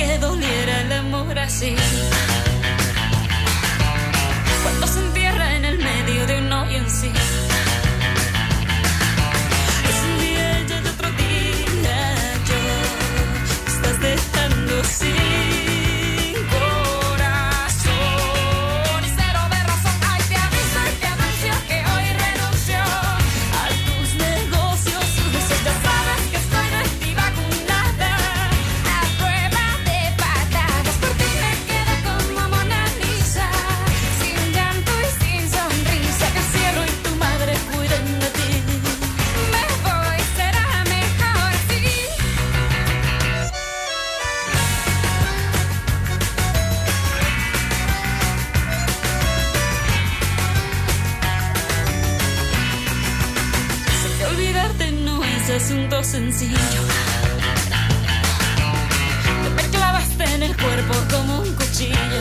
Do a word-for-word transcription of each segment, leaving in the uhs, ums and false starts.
que doliera el amor así. Cuando se entierra en el medio de un no y un sí. Es un día y el otro día yo me estás dejando sin corazón y cero de razón. Ay, te aviso y te anuncio que hoy renuncio a tus negocios sucios. Ya sabes que estoy desvacunada a prueba de patadas. Por ti me quedo como Mona Lisa, sin llanto y sin sonrisa. Que el cielo y tu madre cuiden de ti. Me voy, será mejor así. Sé que olvidarte no es asunto sencillo. Te me clavaste en el cuerpo como un cuchillo.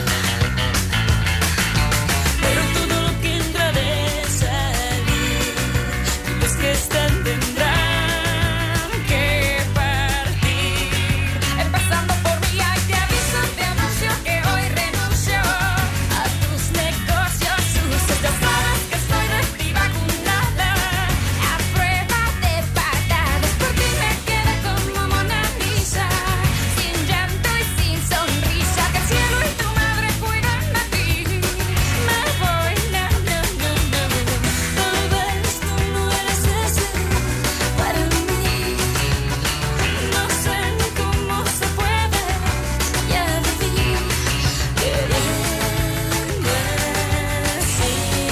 Pero todo lo que entra de salir, los que están tendrán que partir. Empezando por mí, ay, te aviso, te anuncio que hoy renuncio a tus negocios sucios. Ya sabes que estoy desvacunada a prueba de patadas. Por ti me quedé como Mona Lisa, sin llanto y sin sonrisa. Que el cielo y tu madre cuidan de ti. Me voy, no, no, no, no. Tal vez tú no eres ese para mí. No sé ni cómo se puede ya vivir queriendo así.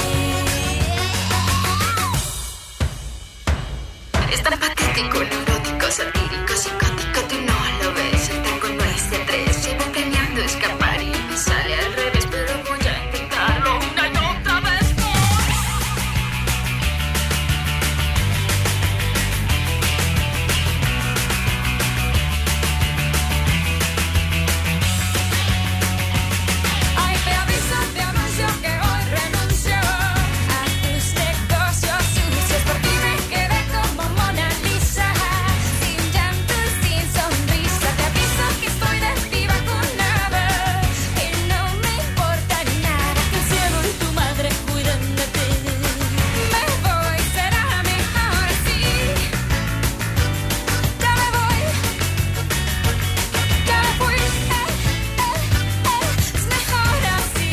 Es tan patético, neurótico, satírico, psicótico, tú no lo ves. El tango no es de tres, llevo planeando escapar y me sale al revés, pero voy a intentarlo una y otra vez. Ay, te aviso, te anuncio que hoy renuncio a tus negocios sucios. Por ti me quedé como Mona Lisa, sin llanto y sin sonrisa. Te aviso que estoy desvacunada y no me importa nada. Que el cielo y tu madre cuiden de ti. Me voy, será mejor así. Ya me voy, ya me fui, eh, eh, eh, es mejor así.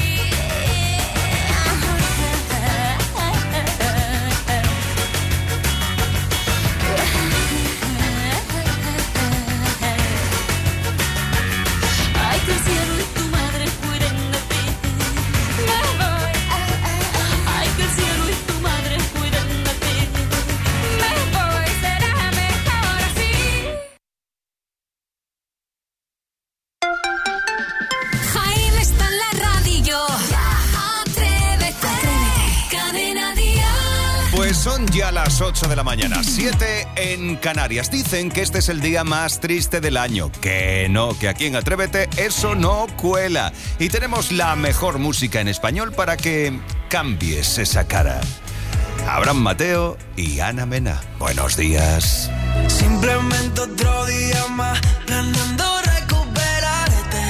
Ay, que el cielo y tu madre cuiden de ti. Me voy, ay, que el cielo y tu madre cuiden de ti. Me voy, será mejor así. Jaime está en la radio. Atrévete. Cadena Dial. Pues son ya las ocho de la mañana, siete en Canarias. Dicen que este es el día más triste del año. Que no, que aquí en Atrévete eso no cuela. Y tenemos la mejor música en español para que cambies esa cara. Abraham Mateo y Ana Mena. Buenos días. Simplemente otro día más, planeando recuperarte.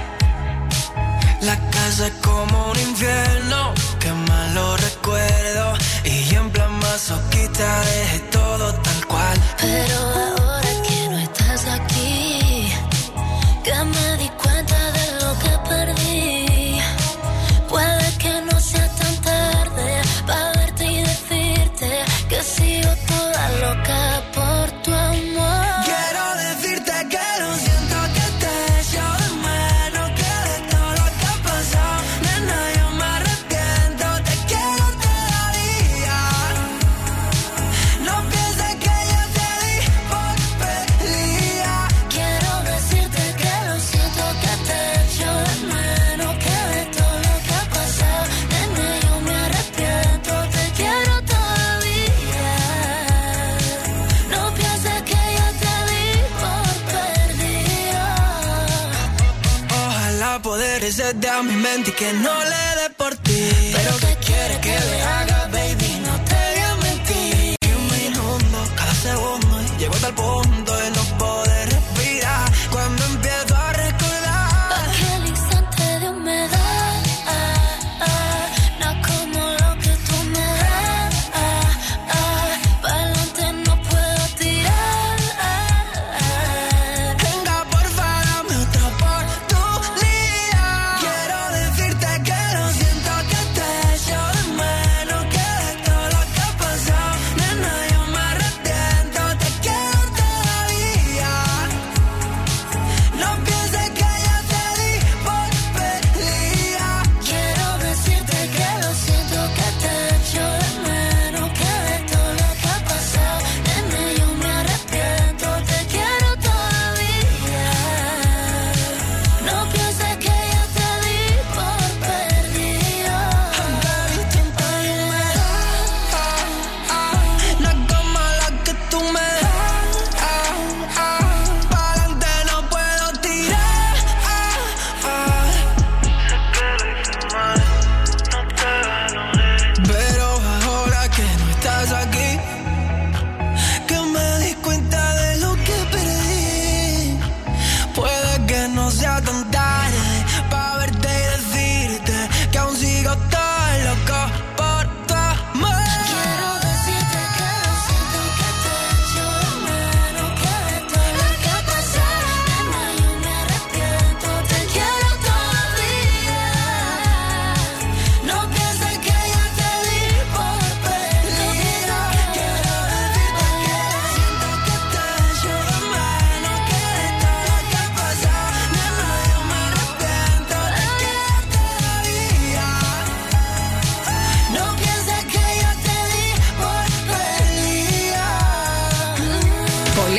La casa es como un infierno, qué malo recuerdo. Y en plan masoquista dejé todo tal cual. Pero ahora que no estás aquí, que me di cuenta de lo que perdí. Puede que no sea tan tarde para verte y decirte que sigo toda loca por tu amor. Quiero decirte que lo siento, que te echo de menos, que de todo lo que ha pasado, nena, yo me arrepiento, te quiero todavía. No pienses que yo te di por perdida. Quiero decirte que lo siento, que te echo de menos, que de todo lo que ha pasado, nena, yo me arrepiento, te quiero todavía. No pienses que yo te di por perdida. Ojalá poder resetear a mi mente y que no le dé por ti. Pero ¿qué quieres que le haga, baby? No te voy a mentir. Y un minuto, cada segundo, llego hasta el punto de no poder respirar. Cuando empiezo a recordar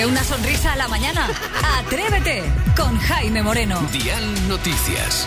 Dale una sonrisa a la mañana. Atrévete con Jaime Moreno. Dial Noticias.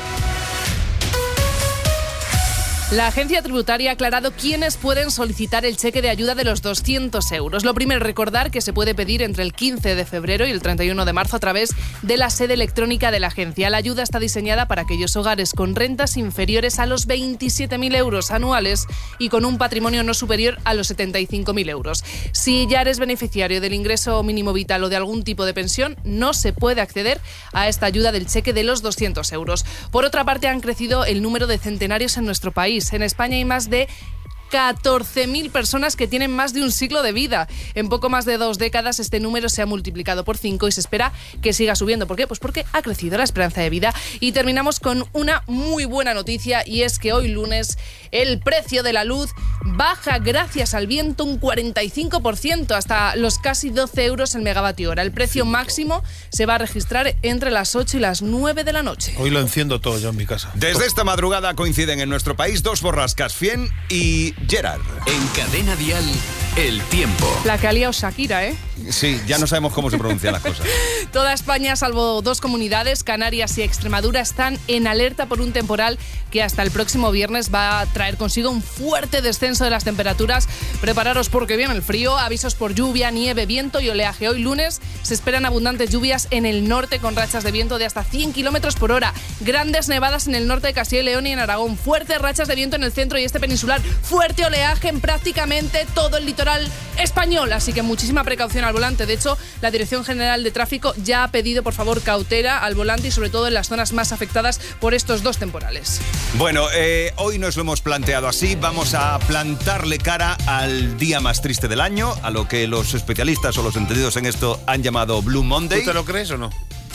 La agencia tributaria ha aclarado quiénes pueden solicitar el cheque de ayuda de los doscientos euros. Lo primero, recordar que se puede pedir entre el quince de febrero y el treinta y uno de marzo a través de la sede electrónica de la agencia. La ayuda está diseñada para aquellos hogares con rentas inferiores a los veintisiete mil euros anuales y con un patrimonio no superior a los setenta y cinco mil euros. Si ya eres beneficiario del ingreso mínimo vital o de algún tipo de pensión, no se puede acceder a esta ayuda del cheque de los doscientos euros. Por otra parte, han crecido el número de centenarios en nuestro país. En España hay más de catorce mil personas que tienen más de un siglo de vida. En poco más de dos décadas este número se ha multiplicado por cinco y se espera que siga subiendo. ¿Por qué? Pues porque ha crecido la esperanza de vida. Y terminamos con una muy buena noticia, y es que hoy lunes el precio de la luz baja gracias al viento un cuarenta y cinco por ciento hasta los casi doce euros el megavatio hora. El precio máximo se va a registrar entre las ocho y las nueve de la noche. Hoy lo enciendo todo yo en mi casa. Desde esta madrugada coinciden en nuestro país dos borrascas, Fien y Gerard. En Cadena Dial, el tiempo. La que ha liado Shakira, ¿eh? Sí, ya no sabemos cómo se pronuncian las cosas. Toda España, salvo dos comunidades, Canarias y Extremadura, están en alerta por un temporal que hasta el próximo viernes va a traer consigo un fuerte descenso de las temperaturas. Prepararos porque viene el frío, avisos por lluvia, nieve, viento y oleaje. Hoy lunes se esperan abundantes lluvias en el norte con rachas de viento de hasta cien kilómetros por hora. Grandes nevadas en el norte de Castilla y León y en Aragón. Fuertes rachas de viento en el centro y este peninsular. Fuerte oleaje en prácticamente todo el litoral español. Así que muchísima precaución al volante. De hecho, la Dirección General de Tráfico ya ha pedido, por favor, cautela al volante y sobre todo en las zonas más afectadas por estos dos temporales. Bueno, eh, hoy nos lo hemos planteado así. Vamos a plantarle cara al día más triste del año, a lo que los especialistas o los entendidos en esto han llamado Blue Monday. ¿Tú te lo crees o no?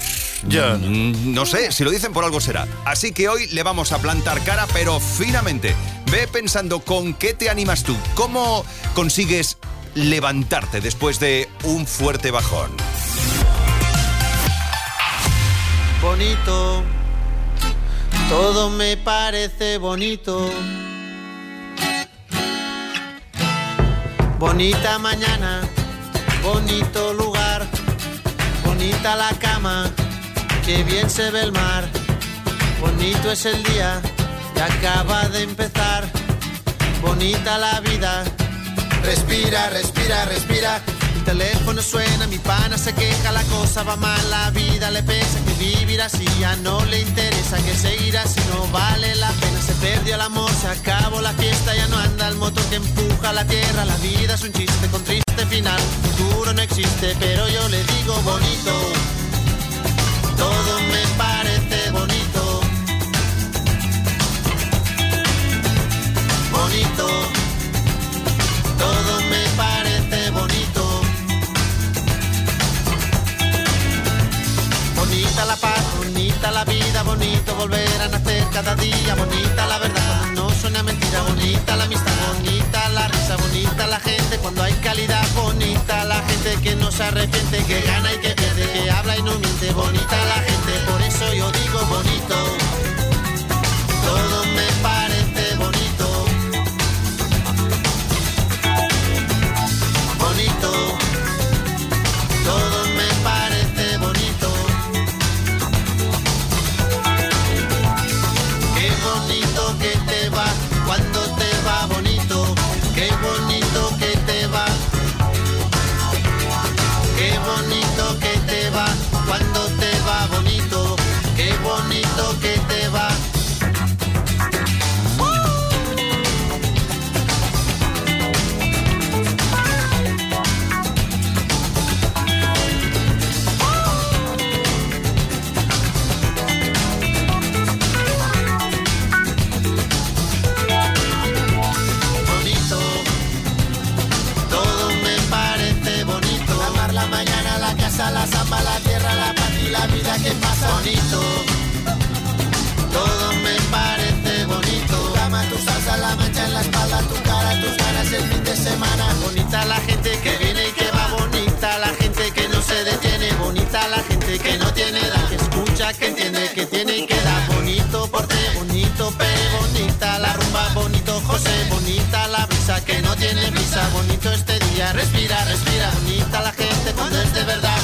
Yo no. Mm, no sé, si lo dicen por algo será. Así que hoy le vamos a plantar cara, pero finamente. Ve pensando con qué te animas tú, cómo consigues levantarte después de un fuerte bajón. Bonito, todo me parece bonito. Bonita mañana, bonito lugar, bonita la cama, qué bien se ve el mar. Bonito es el día que acaba de empezar, bonita la vida. Respira, respira, respira. Mi teléfono suena, mi pana se queja, la cosa va mal, la vida le pesa, que vivir así ya no le interesa, que seguir así no vale la pena. Se perdió el amor, se acabó la fiesta, ya no anda el motor que empuja la tierra. La vida es un chiste con triste final, futuro no existe, pero yo le digo bonito. Todo me parece bonito. Bonito. Todo me parece bonito. Bonita la paz, bonita la vida, bonito volver a nacer cada día. Bonita la verdad cuando no suena mentira, bonita la amistad, bonita la risa, bonita la gente cuando hay calidad. Bonita la gente que no se arrepiente, que gana y que pierde, que habla y no miente. Bonita la gente, por eso yo digo bonito. Todo me parece bonito. Bonito, todo me parece bonito. Qué bonito que te va cuando te va bonito. Qué bonito que te va. Qué bonito que te va cuando te va bonito. Qué bonito que te va. La samba, la tierra, la paz y la vida que pasa. Bonito, todo me parece bonito. Tu cama, tu salsa, la mancha en la espalda, tu cara, tus ganas el fin de semana. Bonita la gente que viene y que va, bonita la gente que no se detiene, bonita la gente que no tiene edad, que escucha, que entiende, que tiene y que da. Bonito porte, bonito pe, bonita la rumba, bonito José, bonita la brisa que no tiene brisa. Bonito este día, respira, respira. Bonita la gente cuando es de verdad.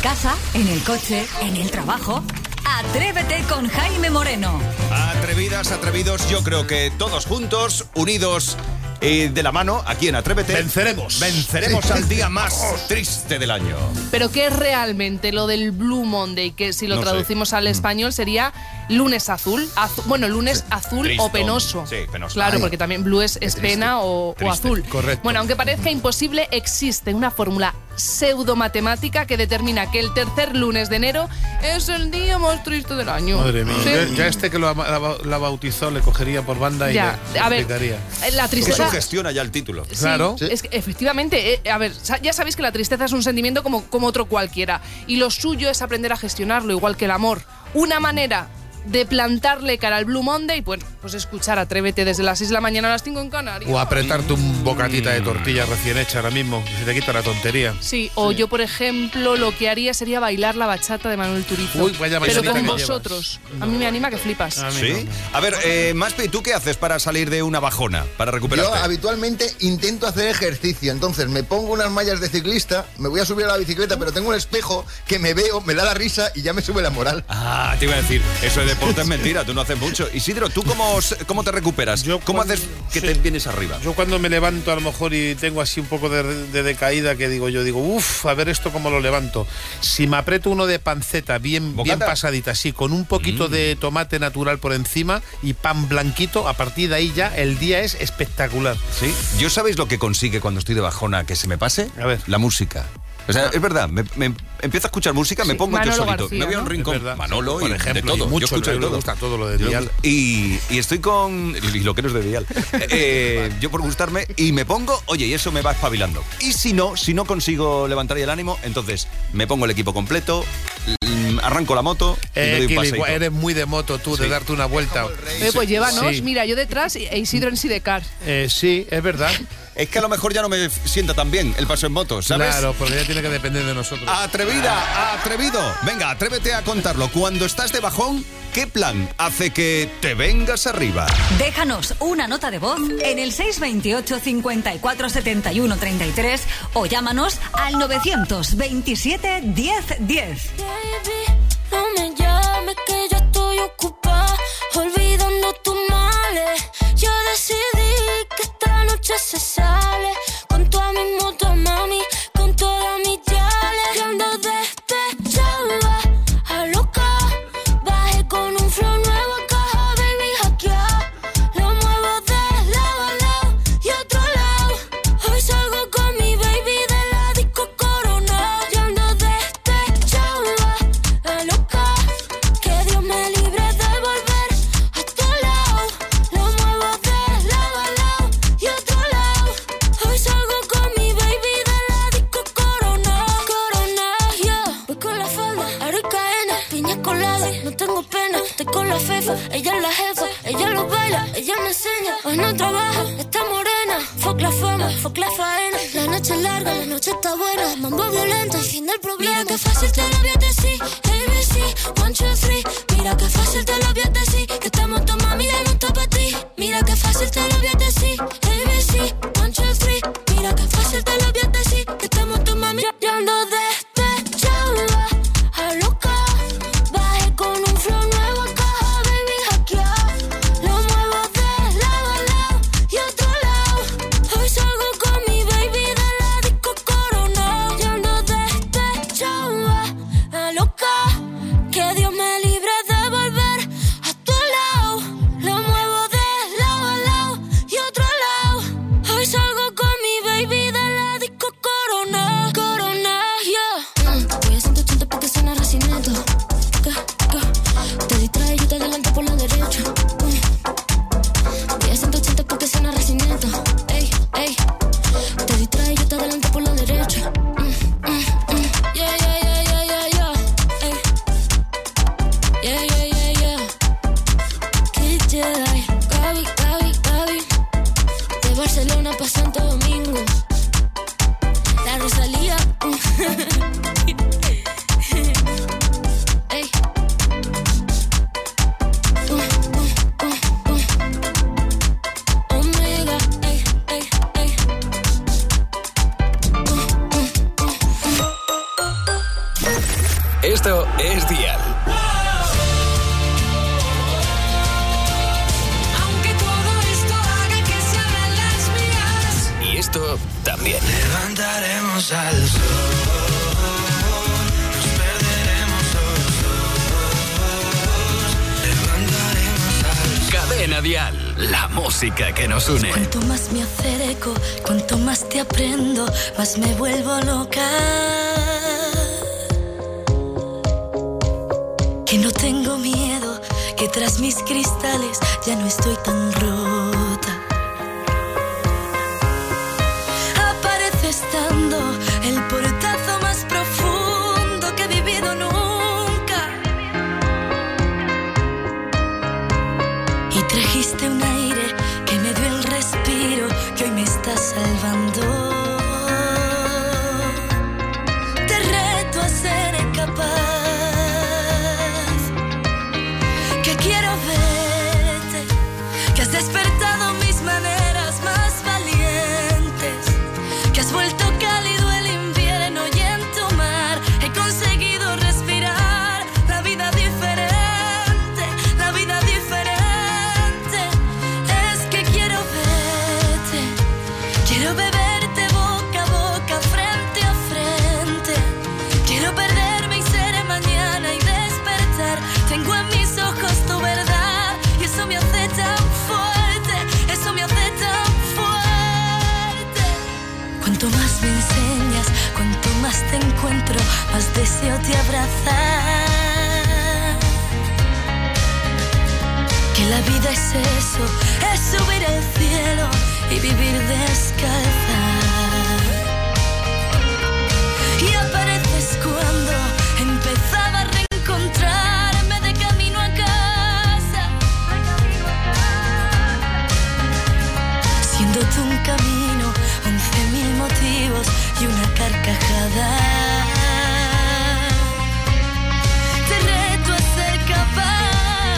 casa, en el coche, en el trabajo. Atrévete con Jaime Moreno. Atrevidas, atrevidos, yo creo que todos juntos, unidos y de la mano, aquí en Atrévete. Venceremos. Venceremos al día más triste del año. Pero ¿qué es realmente lo del Blue Monday? Que si lo No sé. traducimos al español sería lunes azul. Azu- bueno, lunes Sí. azul Tristón. o penoso. Sí, penoso. Claro, Ay. porque también blue es, es triste. pena o, o Triste. azul. Correcto. Bueno, aunque parezca imposible, existe una fórmula pseudomatemática que determina que el tercer lunes de enero es el día más triste del año. Madre mía. Sí. Ya, ya este que lo ha, la, la bautizó le cogería por banda y Ya, le a ver, explicaría. la Que tristeza... sugestiona ya el título. Sí, Claro. es que efectivamente, eh, a ver, sa- ya sabéis que la tristeza es un sentimiento como, como otro cualquiera y lo suyo es aprender a gestionarlo, igual que el amor. Una manera de plantarle cara al Blue Monday, bueno, pues escuchar Atrévete desde las seis de la mañana a las cinco en Canarias. O apretarte un bocatita de tortilla recién hecha ahora mismo, que se te quita la tontería. Sí, o yo, por ejemplo, lo que haría sería bailar la bachata de Manuel Turizo. Uy, vaya pero bailadita con que vosotros. llevas. A mí me anima que flipas. A mí ¿Sí? no. A ver, eh, Maspi, ¿tú qué haces para salir de una bajona? Para Yo recuperarte. habitualmente intento hacer ejercicio, entonces me pongo unas mallas de ciclista, me voy a subir a la bicicleta, pero tengo un espejo que me veo, me da la risa y ya me sube la moral. Ah, te iba a decir, eso de deporte es mentira, tú no haces mucho. Isidro, ¿tú cómo, cómo te recuperas? Yo ¿Cómo cuando- haces que sí. te vienes arriba? Yo cuando me levanto a lo mejor y tengo así un poco de, de decaída, que digo yo, digo, uff, a ver esto cómo lo levanto. Si me aprieto uno de panceta bien, ¿Bocata? bien pasadita, así, con un poquito Mm. de tomate natural por encima y pan blanquito, a partir de ahí ya el día es espectacular. ¿Sí? ¿Yo sabéis lo que consigue cuando estoy de bajona que se me pase? A ver. La música. O sea, es verdad, me, me empiezo a escuchar música, me Sí, pongo yo Manolo solito. García, me voy a un ¿no? rincón. Es verdad. Manolo Por y ejemplo, de todo. y mucho, yo escucho le- de le todo. gusta todo lo de Yo- Dial. Y, y estoy con... Y lo que no es de Dial. Eh, yo por gustarme y me pongo... Oye, y eso me va espabilando. Y si no, si no consigo levantar el ánimo, entonces me pongo el equipo completo, mm, arranco la moto y me Eh, doy un Kili, paseíto. eres muy de moto tú, Sí. de darte una vuelta. Eh, pues llévanos, Sí. mira, yo detrás e Isidro en Sidecar. Eh, sí, es verdad. Es que a lo mejor ya no me sienta tan bien el paso en moto, ¿sabes? Claro, porque ya tiene que depender de nosotros. Atrevida, atrevido. Venga, atrévete a contarlo. Cuando estás de bajón, ¿qué plan hace que te vengas arriba? Déjanos una nota de voz en el seis dos ocho, cincuenta y cuatro, setenta y uno, treinta y tres o llámanos al novecientos veintisiete, diez, diez. Baby, no me llames que yo estoy ocupada, olvidando tus males. Yo decidí que esta noche se sale con toda mi moto, mami, con todas mis yales. Yo ando despechada, a loca, bajé con un flow nuevo a caja, baby, hackeado. Lo muevo de lado a lado y otro lado. Hoy salgo con mi baby de la disco Corona. Yo ando despechada, a loca, que Dios me libre de volver a tu lado. Lo muevo de lado a lado y otro lado. Hoy salgo con mi baby de la disco Corona. Corona, yeah. Voy con la falda, aro y cadena, piña colada, no tengo pena. Estoy con la fefa, ella es la jefa, ella lo baila, ella me enseña. Hoy no trabaja, está morena. Fuck la fama, fuck la faena. La noche es larga, la noche está buena. Mambo violento, el fin del problema. Mira que fácil te lo voy a decir, A B C, one, two, three. Mira que fácil te lo voy a decir, que esta moto, mami, ya no está para ti. Mira que fácil te lo voy a decir, A B C, one, two, three. Mira que fácil te lo voy a decir, que esta moto, mami, ya ando despechada, a loca, bajé con un flow nuevo a caja, baby, hackeado. Lo muevo de lado a lado y otro lado. Hoy salgo con mi baby de la disco Corona. Yo ando despechada, a loca, que Dios me libre de volver a tu lado. Lo muevo de lado a lado y Esto es Dial. Aunque todo esto haga que se abran las vías. Y esto también. Levantaremos al sol, nos perderemos solos. Levantaremos al sol. Cadena Dial, la música que nos une. Cuanto más me acerco, cuanto más te aprendo, más me vuelvo loca. Que no tengo miedo, que tras mis cristales ya no estoy tan rota. Aparece estando el portazo más profundo que he vivido nunca. Y trajiste un aire que me dio el respiro que hoy me está salvando. Te reto a ser capaz, que quiero verte, que has despertado mis maneras más valientes, que has vuelto cálido el invierno y en tu mar he conseguido respirar la vida diferente, la vida diferente. Es que quiero verte, quiero beberte boca a boca, frente a frente. Quiero perderme y ser mañana y despertar. Tengo en mis ojos tu verdad y eso me hace tan fuerte, eso me hace tan fuerte. Cuanto más me enseñas, cuanto más te encuentro, más deseo te abrazar. Que la vida es eso, es subir al cielo y vivir descalza. Y apareces cuando empezaba a reencontrarme de camino a casa. Siendo tú un camino, once mil motivos y una carcajada. Te reto a ser capaz,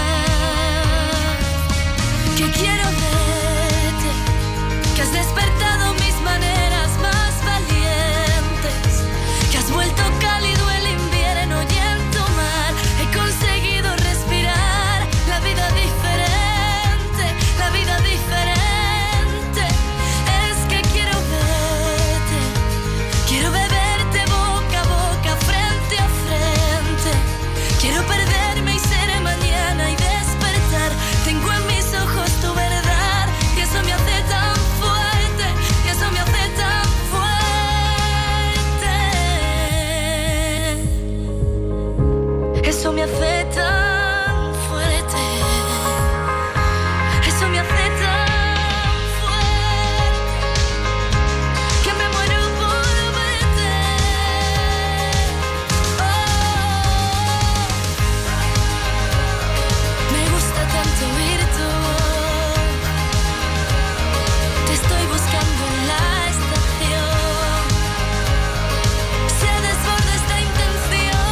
que quiero verte, que has despertado mis maneras más valientes, que has vuelto cálido el invierno y en tu mar he conseguido respirar la vida diferente, la vida diferente. Es que quiero verte, quiero beberte boca a boca, frente a frente. Quiero perderme y ser mañana y despertar. Tengo en mis ojos tu verdad y eso me hace tan fuerte, y eso me hace tan fuerte. Eso me hace tan fuerte. Eso me hace tan fuerte que me muero por verte. Oh, me gusta tanto oír tu voz. Te estoy buscando en la estación. Se desborda esta intención,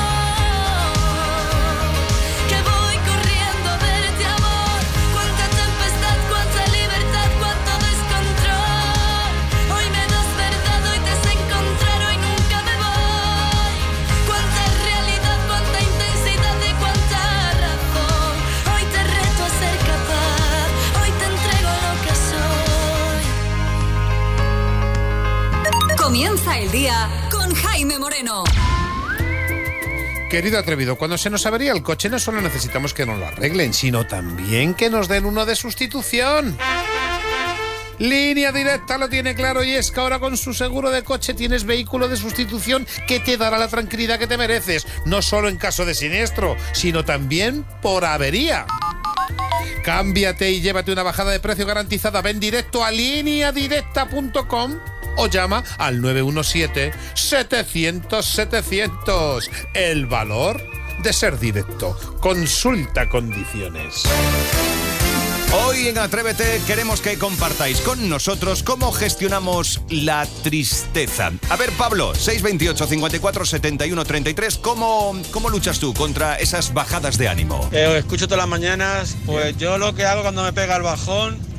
que voy corriendo a verte, amor. Cuánta tempestad, cuánta libertad, cuánto descontrol. Hoy me das verdad, hoy te sé encontrar, hoy nunca me voy. Cuánta realidad, cuánta intensidad y cuánta razón. Hoy te reto a ser capaz, hoy te entrego lo que soy. Comienza el día con Jaime Moreno. Querido atrevido, cuando se nos avería el coche no solo necesitamos que nos lo arreglen, sino también que nos den uno de sustitución. Línea Directa lo tiene claro y es que ahora con su seguro de coche tienes vehículo de sustitución que te dará la tranquilidad que te mereces, no solo en caso de siniestro, sino también por avería. Cámbiate y llévate una bajada de precio garantizada. Ven directo a línea directa punto com o llama al nueve uno siete, setecientos, setecientos. El valor de ser directo. Consulta condiciones. Hoy en Atrévete queremos que compartáis con nosotros cómo gestionamos la tristeza. A ver, Pablo, seis veintiocho, cincuenta y cuatro, setenta y uno, treinta y tres, ¿cómo, cómo luchas tú contra esas bajadas de ánimo? Eh, os escucho todas las mañanas, pues yo lo que hago cuando me pega el bajón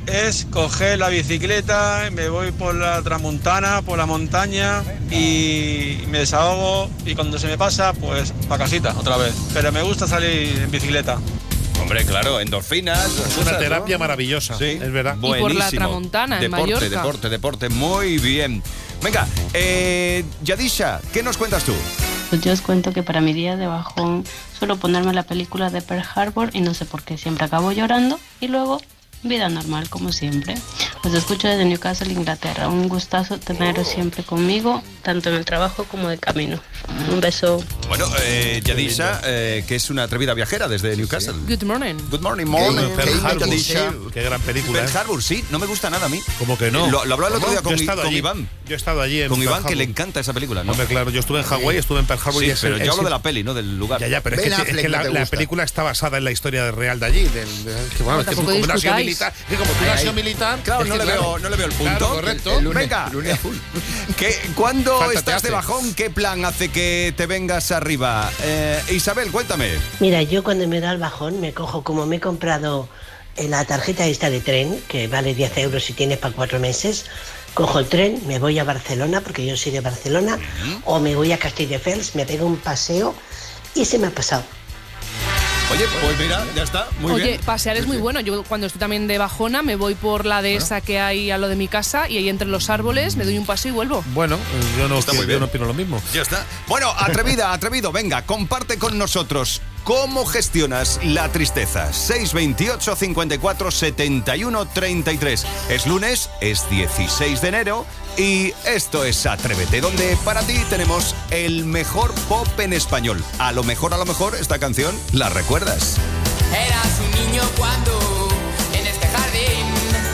es coger la bicicleta, me voy por la tramontana, por la montaña y me desahogo y cuando se me pasa, pues para casita otra vez. Pero me gusta salir en bicicleta. Hombre, claro, endorfinas. Es una terapia ¿no? maravillosa, sí, es verdad. Y por la Tramontana, en deporte, Mallorca. Deporte, deporte, muy bien. Venga, eh, Yadisha, ¿qué nos cuentas tú? Pues yo os cuento que para mi día de bajón suelo ponerme la película de Pearl Harbor y no sé por qué siempre acabo llorando y luego vida normal como siempre. Os escucho desde Newcastle, Inglaterra. Un gustazo teneros siempre conmigo, tanto en el trabajo como de camino. Un beso. Bueno, eh, Yadisha, eh, que es una atrevida viajera desde Newcastle. Good morning. Good morning, morning. Pearl Harbor, Yadisha. Qué gran película. Pearl Harbor, sí, no me gusta nada a mí. ¿Cómo que no? Lo, lo hablaba el otro día con, Yo he estado con allí. Iván. Yo he estado allí en Con Pearl Iván, Harbor. que le encanta esa película, ¿no? Hombre, claro, yo estuve en Hawái, estuve en Pearl Harbor Sí, y es pero el- yo hablo es- de la peli, no del lugar. Ya, ya, pero es Ben que, es Affleck que la, no te la gusta. película está basada en la historia de real de allí. Del, de- que, bueno, No, es que tú, tampoco como no has sido discutáis. militar, que como tú no has sido militar, Claro, es no que le, veo, no le veo el punto. Claro, correcto. El lunes, Venga, el lunes azul. ¿Qué, ¿cuándo Falta te estás de hace. bajón? ¿Qué plan hace que te vengas arriba? Eh, Isabel, cuéntame. Mira, yo cuando me da el bajón me cojo, como me he comprado eh, la tarjeta esta de tren, que vale diez euros y tienes para cuatro meses, cojo el tren, me voy a Barcelona, porque yo soy de Barcelona, o me voy a Castelldefels, me pego un paseo y se me ha pasado. Oye, pues mira, ya está, muy Oye, bien. pasear es muy bueno. Yo cuando estoy también de bajona me voy por la dehesa que hay a lo de mi casa y ahí entre los árboles me doy un paseo y vuelvo. Bueno, yo no, Está muy yo bien. no opino lo mismo. Ya está. Bueno, atrevida, atrevido, venga, comparte con nosotros cómo gestionas la tristeza. seis veintiocho, cincuenta y cuatro, setenta y uno, treinta y tres. Es lunes, es dieciséis de enero y esto es Atrévete, donde para ti tenemos el mejor pop en español. A lo mejor, a lo mejor, esta canción la recuerdas. Eras un niño cuando en este jardín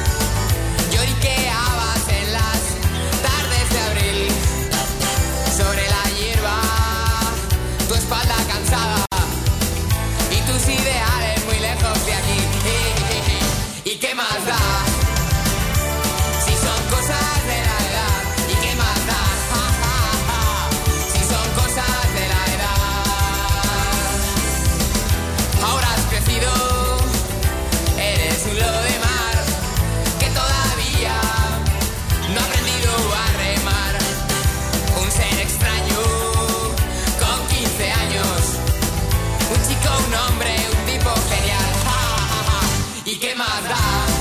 lloriqueabas en las tardes de abril. Sobre la hierba, tu espalda cansada y tus ideales muy lejos de aquí. ¿Y qué más da? Si son cosas de la edad. ¿Y qué más da? Ja, ja, ja. Si son cosas de la edad. Ahora has crecido, eres un lobo de mar que todavía no ha aprendido a remar. Un ser extraño con quince años, un chico, un hombre, un tipo genial. Ja, ja, ja. ¿Y qué más da?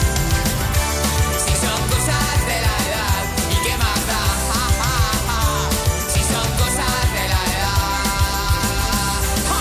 Si son cosas de la edad. ¿Y qué más da? Ja, ja, ja. Si son cosas de la edad. Ja.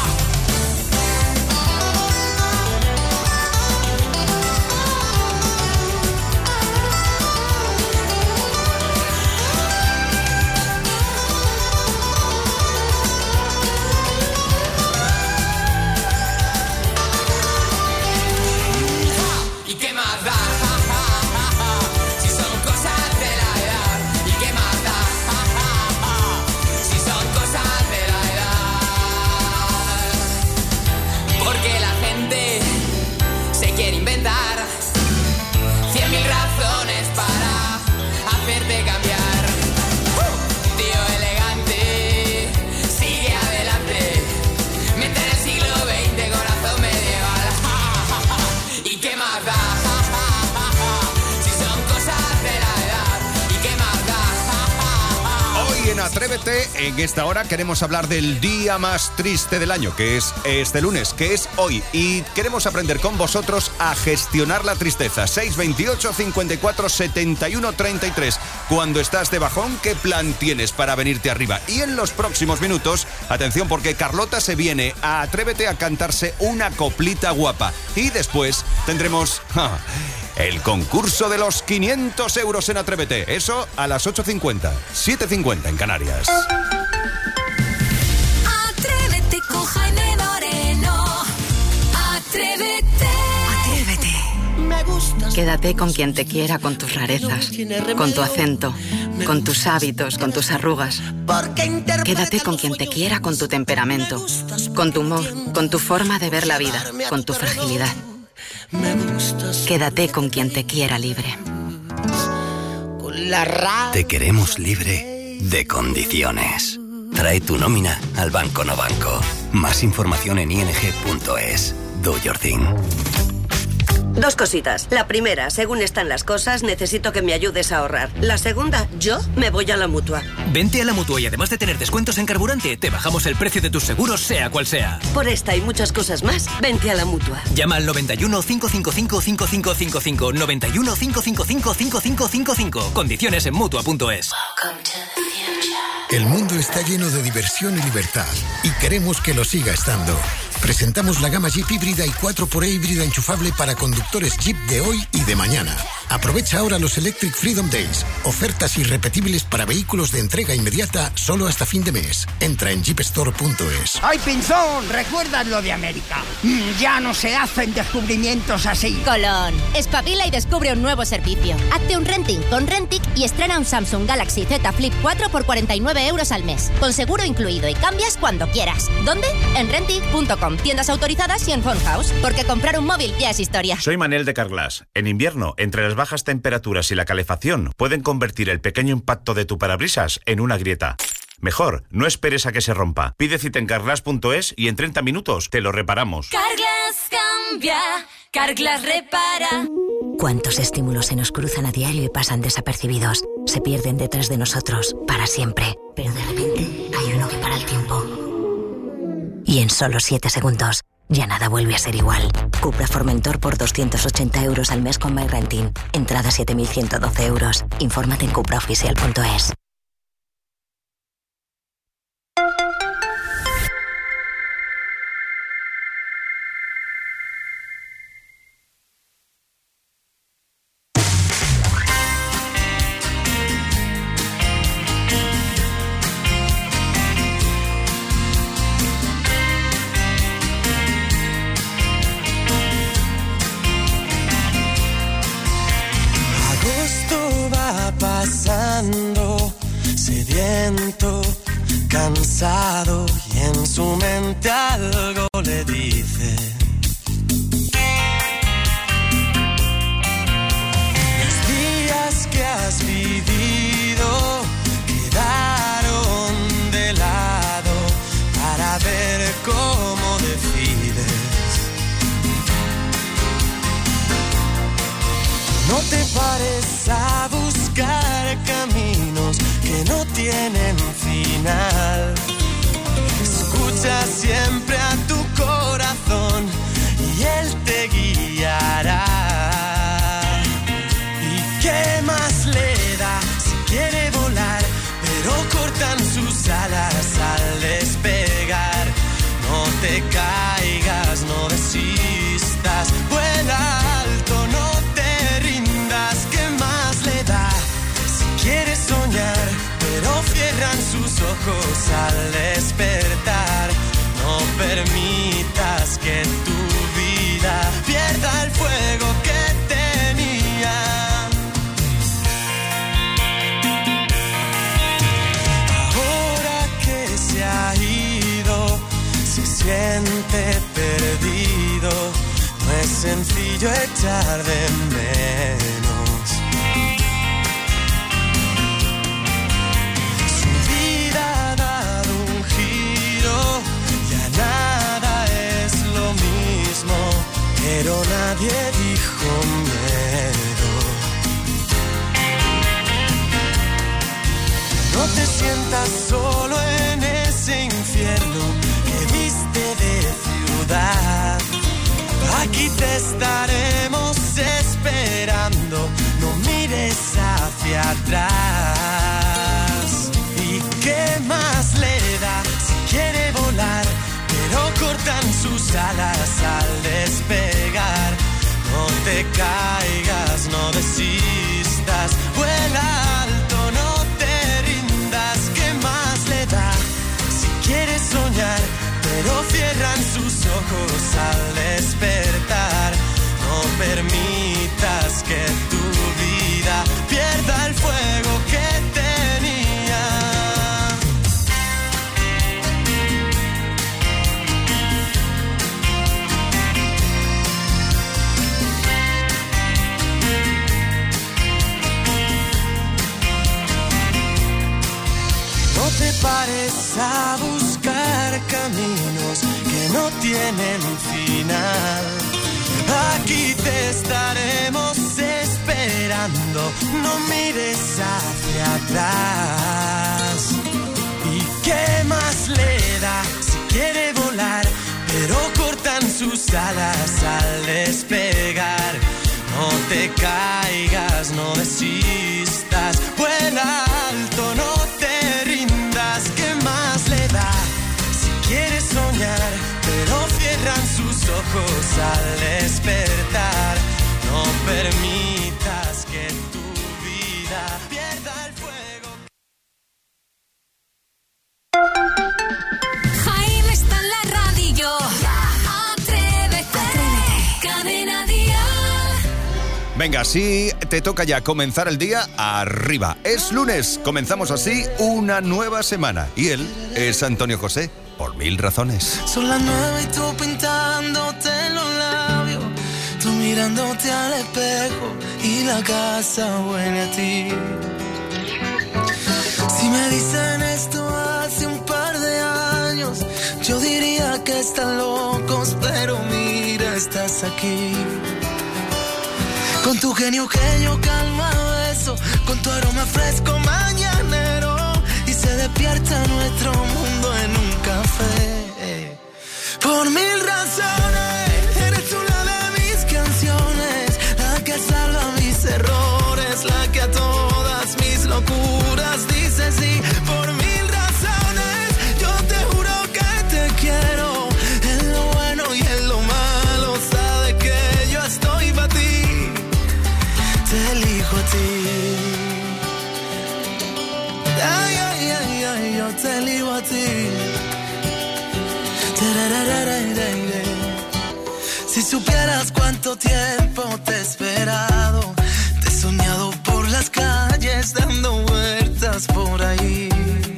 ¿Y qué más da? Ja, ja, ja, ja. Si son cosas de la edad. ¿Y qué más da? Ja, ja, ja. Si son cosas de la edad. Porque la gente se quiere inventar cien mil razones para hacerte cambiar. ¡Uh! Tío elegante, sigue adelante. Mente en el siglo veinte, corazón medieval. Ja, ja, ja. ¿Y qué más da? Ja, ja, ja, ja. Si son cosas de la edad. ¿Y qué más da? Ja, ja, ja. Hoy en Atrévete, en esta hora queremos hablar del día más triste del año, que es este lunes, que es hoy. Y queremos aprender con vosotros a gestionar la tristeza. seis veintiocho, cincuenta y cuatro, setenta y uno, treinta y tres. Cuando estás de bajón, ¿qué plan tienes para venirte arriba? Y en los próximos minutos, atención, porque Carlota se viene a Atrévete a cantarse una coplita guapa. Y después tendremos ja, el concurso de los quinientos euros en Atrévete. Eso a las ocho cincuenta, siete cincuenta en Canarias. Atrévete con Jaime Moreno. Atrévete. Atrévete. Me gusta. Quédate con quien te quiera, con tus rarezas, con tu acento, con tus hábitos, con tus arrugas. Quédate con quien te quiera, con tu temperamento, con tu humor, con tu forma de ver la vida, con tu fragilidad. Quédate con quien te quiera libre. Te queremos libre de condiciones. Trae tu nómina al Banco No Banco. Más información en ing punto es. Do your thing. Dos cositas. La primera, según están las cosas, necesito que me ayudes a ahorrar. La segunda, yo me voy a la Mutua. Vente a la Mutua y además de tener descuentos en carburante, te bajamos el precio de tus seguros, sea cual sea. Por esta y muchas cosas más, vente a la Mutua. Llama al noventa y uno, cinco cinco cinco, cinco cinco cinco cinco, noventa y uno, cinco cinco cinco, cinco cinco cinco cinco. Condiciones en Mutua punto es. El mundo está lleno de diversión y libertad y queremos que lo siga estando. Presentamos la gama Jeep híbrida y cuatro por E híbrida enchufable para conductores Jeep de hoy y de mañana. Aprovecha ahora los Electric Freedom Days, ofertas irrepetibles para vehículos de entrega inmediata solo hasta fin de mes. Entra en jeep store punto es. ¡Ay, Pinzón! ¿Recuerdas lo de América? Mm, ya no se hacen descubrimientos así. Colón, espabila y descubre un nuevo servicio. Hazte un renting con Rentic y estrena un Samsung Galaxy Z Flip cuatro por cuarenta y nueve euros al mes, con seguro incluido, y cambias cuando quieras. ¿Dónde? En rentic punto com, tiendas autorizadas y en Phone House, porque comprar un móvil ya es historia. Soy Manel de Carglass. En invierno, entre las bajas temperaturas y la calefacción, pueden convertir el pequeño impacto de tu parabrisas en una grieta. Mejor, no esperes a que se rompa. Pide cita en carglass punto es y en treinta minutos te lo reparamos. Carglass cambia, Carglass repara. ¿Cuántos estímulos se nos cruzan a diario y pasan desapercibidos? Se pierden detrás de nosotros, para siempre. Pero de repente hay uno que para el tiempo. Y en solo siete segundos, ya nada vuelve a ser igual. Cupra Formentor por doscientos ochenta euros al mes con MyRenting. Entrada siete mil ciento doce euros. Infórmate en cupra oficial punto es. Pasando, sediento, cansado, y en su mente algo le dice. Los días que has vivido quedaron de lado para ver cómo decides. No te pares a buscar caminos que no tienen final. Escucha siempre a tu corazón y él te guiará. ¿Y qué más le da si quiere volar? Pero cortan sus alas al despegar. No te caigas, no desistas, vuela alto, no te rindas. ¿Qué más le da si quieres soñar? Pero cierran sus ojos al despertar. No permitas que tu vida pierda el fuego que tenía. Ahora que se ha ido, se siente perdido. No es sencillo echar de menos. Su vida ha dado un giro, ya nada es lo mismo, pero nadie dijo miedo. No te sientas solo en ese infierno que viste de ciudad. Aquí te estaremos esperando, no mires hacia atrás. ¿Y qué más le da si quiere volar? Pero cortan sus alas al despegar. No te caigas, no desistas, vuela alto, no te rindas. ¿Qué más le da si quieres soñar? Pero cierran sus ojos al despertar. No permitas que tu vida pierda el fuego que tenía. No te pares a buscar caminos que no tienen final. Aquí te estaremos esperando, no mires hacia atrás. ¿Y qué más le da si quiere volar? Pero cortan sus alas al despegar. No te caigas, no desistas, vuela alto, no te rindas. ¿Qué más le da si quieres soñar? Pero cierran sus ojos al despertar. No permitas que tu vida pierda el fuego. Jaime está en la radio. Atrévete. Cadena Dial. Venga, si te toca ya comenzar el día, arriba. Es lunes, comenzamos así una nueva semana. Y él es Antonio José, por mil razones. Son las nueve y tú pintándote los labios, tú mirándote al espejo y la casa huele a ti. Si me dicen esto hace un par de años, yo diría que están locos, pero mira, estás aquí. Con tu genio que yo calma beso, con tu aroma fresco mañanero, y se despierta nuestro mundo en un café. Por mil razones, eres tú la de mis canciones, la que salva mis errores, la que a todas mis locuras dice sí. Por mil razones, yo te juro que te quiero, en lo bueno y en lo malo, sabes que yo estoy para ti. Te elijo a ti. Ay, ay, ay, ay, yo te elijo a ti. Si supieras cuánto tiempo te he esperado, te he soñado por las calles dando vueltas por ahí.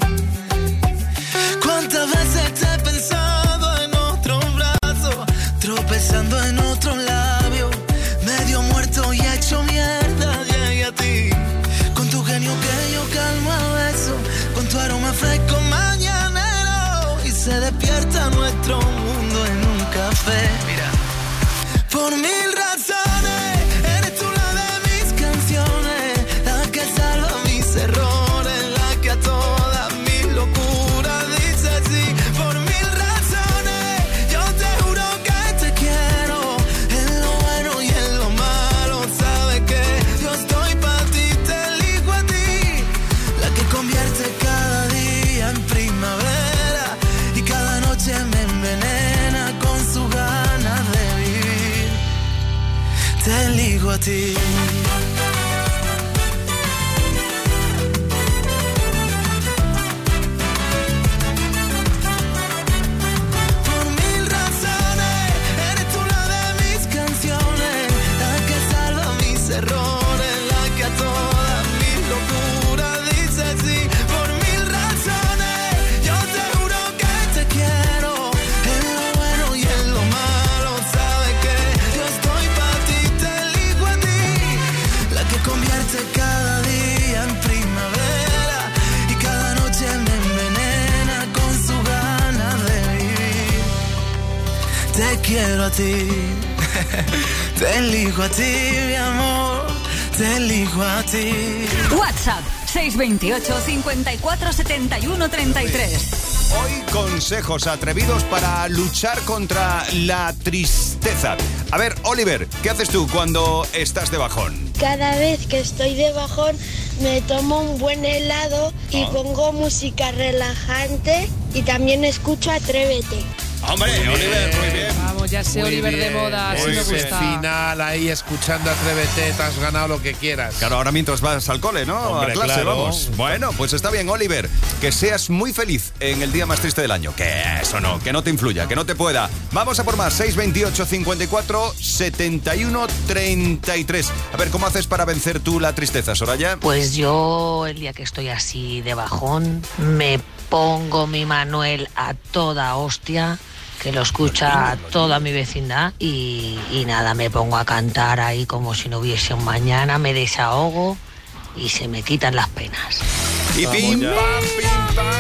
Cuántas veces te he pensado en otro brazo, tropezando en otro labio, medio muerto y hecho mierda, llegué a ti. Con tu genio que yo calmo a beso, con tu aroma fresco mañanero, y se despierta nuestro mundo en un café. Mira. Por mil razones, eres tú la de mis canciones, la que salva mis errores, la que a todas mis locuras dice sí. Por mil razones, yo te juro que te quiero, en lo bueno y en lo malo, sabes que yo estoy para ti, te elijo a ti, la que convierte cada día en primavera y cada noche me envenena con su ganas de vivir. Te elijo a ti. Por mil razones, eres tú la de mis canciones, la que salva mis errores, la que a todas mis locuras dice sí. Por mil razones, yo te juro que te quiero, en lo bueno y en lo malo, sabes que yo estoy para ti, te elijo a ti, la que convierte cada día en primavera y cada noche me envenena con su ganas de vivir. Te quiero a ti, te elijo a ti, mi amor, te elijo a ti. WhatsApp seis veintiocho, cincuenta y cuatro, setenta y uno, treinta y tres. Hoy consejos atrevidos para luchar contra la tristeza. A ver, Oliver, ¿qué haces tú cuando estás de bajón? Cada vez que estoy de bajón me tomo un buen helado y Ah. pongo música relajante y también escucho Atrévete. Hombre, Oliver, muy bien. Vamos, ya sé, Muy Oliver de bien. moda, así me Ese gusta. final ahí escuchando Atrévete, te has ganado lo que quieras. Claro, ahora mientras vas al cole, ¿no? Hombre, a clase, claro. vamos. Bueno, pues está bien, Oliver. Que seas muy feliz en el día más triste del año. Que eso no, que no te influya, que no te pueda. Vamos a por más. seis veintiocho, cincuenta y cuatro, setenta y uno, treinta y tres. A ver, ¿cómo haces para vencer tú la tristeza, Soraya? Pues yo, el día que estoy así de bajón, me pongo mi Manuel a toda hostia, que lo escucha toda mi vecindad, y, y nada, me pongo a cantar ahí como si no hubiese un mañana, me desahogo y se me quitan las penas. Y pim, pam, pim, pam, mira.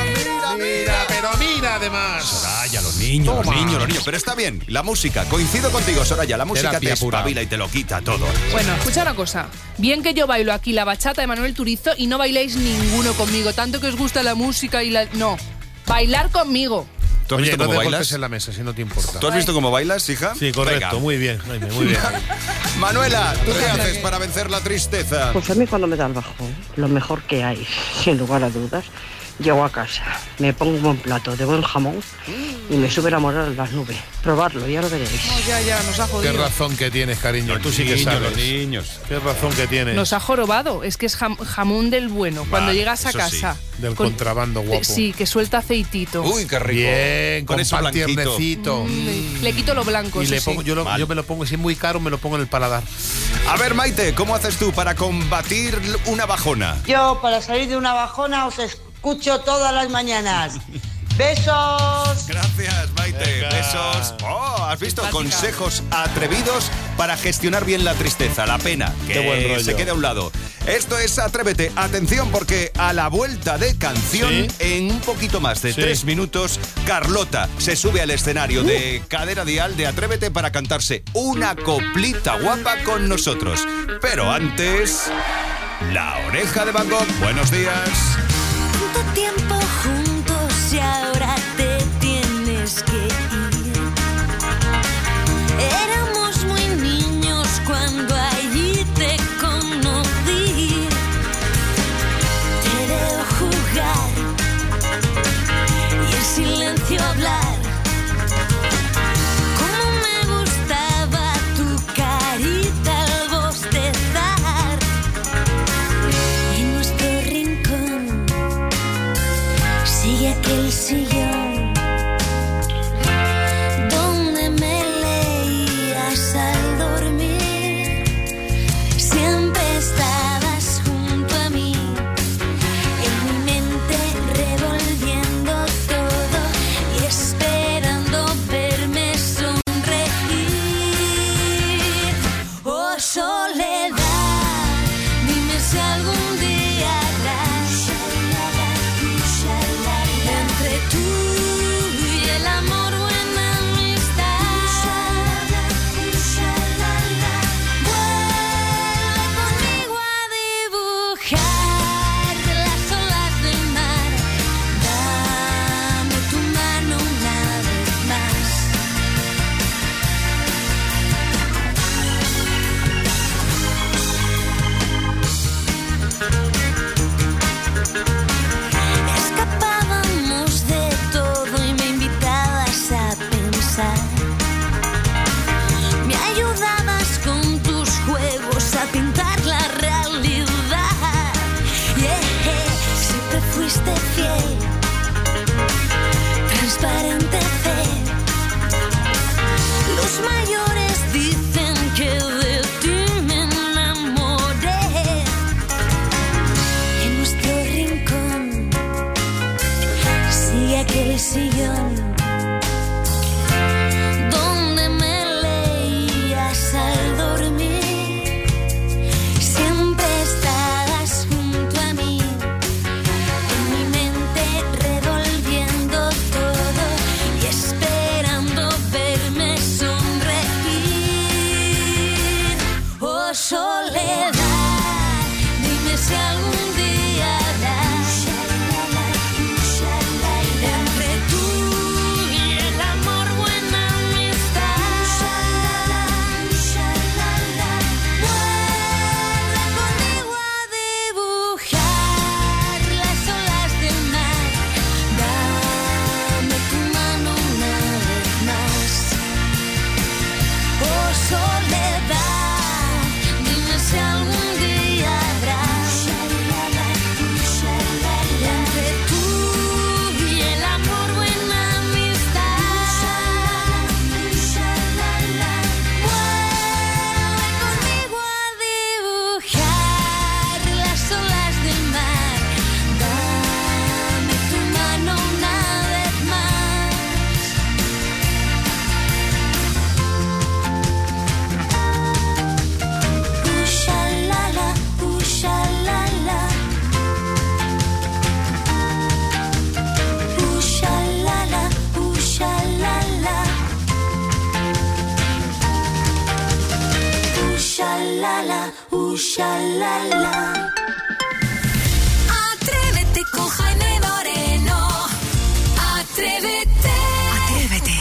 mira, mira. Mira, pero mira además. Soraya, los niños, Toma. los niños, los niños. Pero está bien, la música. Coincido contigo, Soraya. La música Terapia te pura. espabila y te lo quita todo. Bueno, escucha una cosa. Bien que yo bailo aquí la bachata de Manuel Turizo y no bailáis ninguno conmigo. Tanto que os gusta la música y la... No, bailar conmigo. ¿Tú has Oye, visto no cómo te bailas? golpes en la mesa si no te importa. ¿Tú has visto cómo bailas, hija? Sí, correcto, Venga. muy bien, Jaime, muy bien. Manuela, ¿tú qué haces para vencer la tristeza? Pues a mí cuando me da el bajón, lo mejor que hay, sin lugar a dudas, llego a casa, me pongo un buen plato de buen jamón y me sube la moral a las nubes. Probarlo, ya lo veréis. No, ya, ya, nos ha Qué jodido. razón que tienes, cariño. Los Tú sí que niños, sabes. los niños. Qué razón que tienes. Nos ha jorobado. Es que es jam- jamón del bueno. Cuando Vale, llegas a eso sí, casa. del con- contrabando guapo. Sí, que suelta aceitito. Uy, qué rico. Bien, con, Con eso pan blanquito. tiernecito. Mm, Le quito lo blanco. Y eso le sí. pongo, yo, lo, Vale. yo me lo pongo, si es muy caro, me lo pongo en el paladar. A ver, Maite, ¿cómo haces tú para combatir una bajona? Yo, para salir de una bajona, os escucho todas las mañanas. ¡Besos! Gracias, Maite. Venga. Besos. Oh, ¿has visto? Simpática. Consejos atrevidos para gestionar bien la tristeza, la pena, que Qué buen rollo. se quede a un lado. Esto es Atrévete. Atención, porque a la vuelta de canción, Sí. en un poquito más de Sí. tres minutos, Carlota se sube al escenario de Cadena Dial de Atrévete para cantarse una coplita guapa con nosotros. Pero antes, La Oreja de Van Gogh. Buenos días. Tanto tiempo juntos y ahora te tienes que ir. Éramos muy niños cuando allí te conocí. Te veo jugar y en silencio hablar. Cómo me gustaba tu carita al bostezar. En nuestro rincón sigue aquel sillón donde me leías al dormir. Siempre estabas junto a mí, en mi mente revolviendo todo y esperando verme sonreír. Oh, soledad, dime si algún día habrás entre tú y el amor buena amistad. Vuelve conmigo a dibujar las olas del mar. Dame tu mano una vez más. Escapábamos de todo y me invitabas a pensar. Me ayudabas con tus juegos a pintar la realidad. Yeah, siempre fuiste fiel, transparente fe. Los mayores dicen que de ti me enamoré. En nuestro rincón sigue aquel sillón donde me leías al dormir. Siempre estabas junto a mí, en mi mente revolviendo todo y esperando verme sonreír. Oh, soledad, dime si algún día habrás entre tú la, uh, shalala. Atrévete con Jaime Moreno. Atrévete. Atrévete.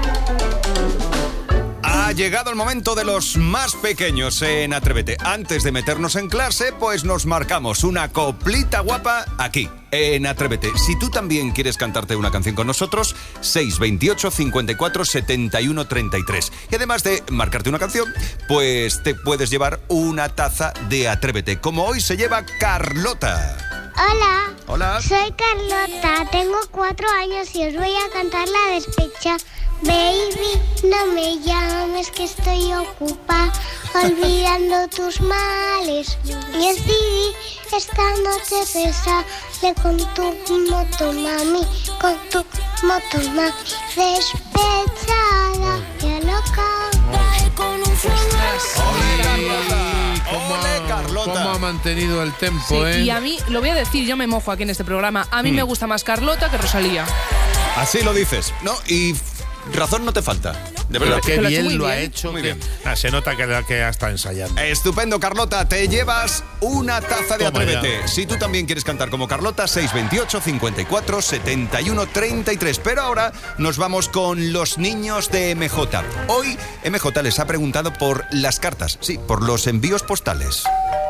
Ha llegado el momento de los más pequeños en Atrévete. Antes de meternos en clase, pues nos marcamos una coplita guapa aquí, en Atrévete. Si tú también quieres cantarte una canción con nosotros, seis veintiocho, cincuenta y cuatro, setenta y uno, treinta y tres. Y además de marcarte una canción, pues te puedes llevar una taza de Atrévete, como hoy se lleva Carlota. Hola. Hola. Soy Carlota, tengo cuatro años y os voy a cantar la despecha. Baby, no me llames que estoy ocupada, olvidando tus males. Y es Didi, esta noche se sale con tu moto, mami, con tu moto, mami. Despechada, ya loca, traje con un ¿Cómo, ¿Cómo ha mantenido el tempo, Sí, eh? y a mí, lo voy a decir, yo me mojo aquí en este programa. A mí Mm. me gusta más Carlota que Rosalía. Así lo dices, ¿no? Y razón no te falta, de verdad. Pero qué Lo ha hecho bien muy lo ha bien. hecho. Muy que- bien. Ah, se nota que, que hasta ensayando. Estupendo, Carlota. Te llevas una taza de Toma Atrévete. ya. Si tú también quieres cantar como Carlota, seis veintiocho, cincuenta y cuatro, setenta y uno, treinta y tres. Pero ahora nos vamos con los niños de M J. Hoy M J les ha preguntado por las cartas, sí, por los envíos postales.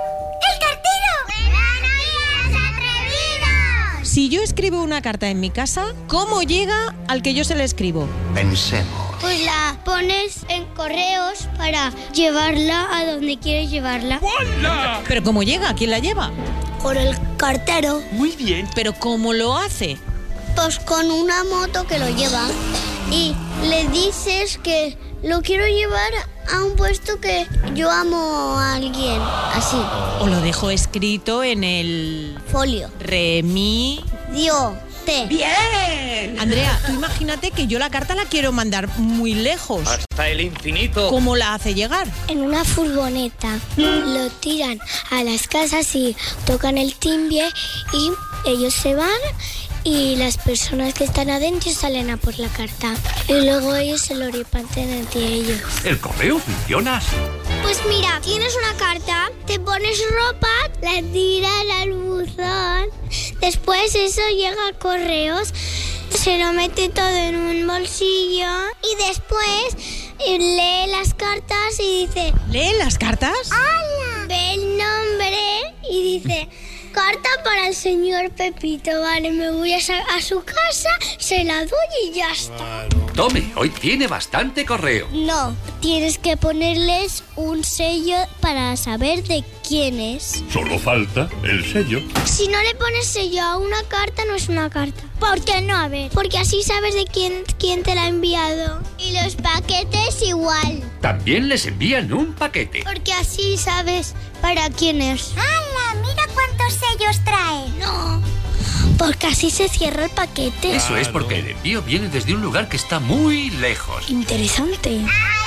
Si yo escribo una carta en mi casa, ¿cómo llega al que yo se la escribo? Pensemos. Pues la pones en correos para llevarla a donde quieres llevarla. ¿Pero cómo llega? ¿Quién la lleva? Por el cartero. Muy bien. ¿Pero cómo lo hace? Pues con una moto que lo lleva. Y le dices que lo quiero llevar a un puesto que yo amo a alguien. Así. ¿O lo dejo escrito en el folio? Remi... Dio. Te. ¡Bien! Andrea, tú imagínate que yo la carta la quiero mandar muy lejos. Hasta el infinito. ¿Cómo la hace llegar? En una furgoneta. Lo tiran a las casas y tocan el timbre y ellos se van y las personas que están adentro salen a por la carta. Y luego ellos se lo reparten entre ellos. ¿El correo funciona así? Pues mira, tienes una carta, te pones ropa, la tiras al buzón, después eso llega a correos, se lo mete todo en un bolsillo y después lee las cartas y dice... ¿Lee las cartas? ¡Hala! Ve el nombre y dice... Carta para el señor Pepito, vale, me voy a, sa- a su casa, se la doy y ya está. Tome, hoy tiene bastante correo. No, tienes que ponerles un sello para saber de quién es. Solo falta el sello. Si no le pones sello a una carta, no es una carta. ¿Por qué no? A ver, porque así sabes de quién, quién te la ha enviado. Y los paquetes igual, También les envían un paquete. porque así sabes para quién es. ¡Hala! Mira cuántos sellos trae. No, porque así se cierra el paquete. Eso es porque el envío viene desde un lugar que está muy lejos. Interesante.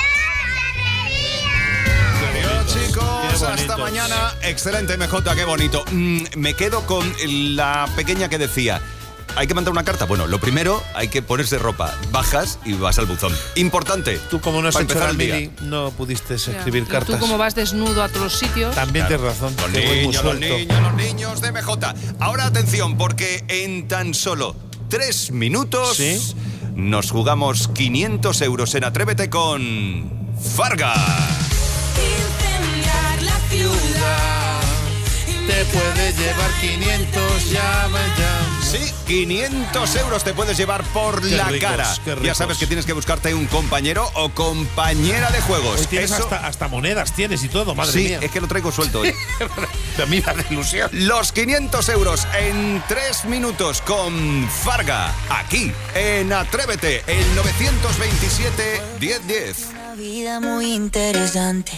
Adiós, chicos, hasta mañana. Excelente, M J, qué bonito. Mm, me quedo con la pequeña que decía... Hay que mandar una carta. Bueno, lo primero, hay que ponerse ropa. Bajas y vas al buzón. Importante. Tú, como no has para hecho empezar la el día. mili, no pudiste Ya. escribir Y cartas. tú como vas desnudo a todos los sitios. También Claro. tienes razón. Los que voy muy niños, los suelto. niños, los niños de M J. Ahora atención, porque en tan solo tres minutos ¿Sí? nos jugamos quinientos euros en Atrévete con Farga. Incendiar la ciudad. Te puedes llevar quinientos, llama ya. Sí, quinientos euros te puedes llevar por Qué la ricos, cara. qué Ya ricos. sabes que tienes que buscarte un compañero o compañera de juegos. Hoy tienes Eso- hasta, hasta monedas, tienes y todo, madre sí, mía. es que lo traigo suelto hoy. A mí me hace ilusión. Los quinientos euros en tres minutos con Farga, aquí en Atrévete, el novecientos veintisiete, diez diez. Una vida muy interesante.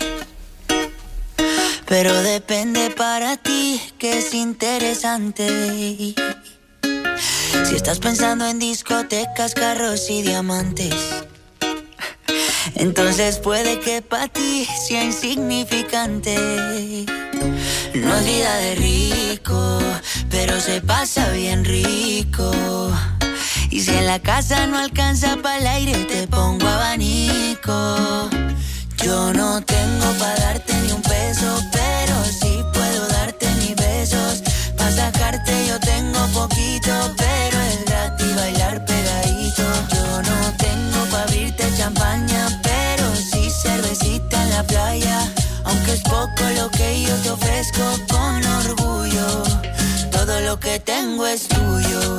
Pero depende para ti que es interesante. Si estás pensando en discotecas, carros y diamantes, entonces puede que para ti sea insignificante. No es vida de rico, pero se pasa bien rico. Y si en la casa no alcanza para el aire, te pongo abanico. Yo no tengo para darte ni un peso, aunque es poco lo que yo te ofrezco con orgullo. Todo lo que tengo es tuyo.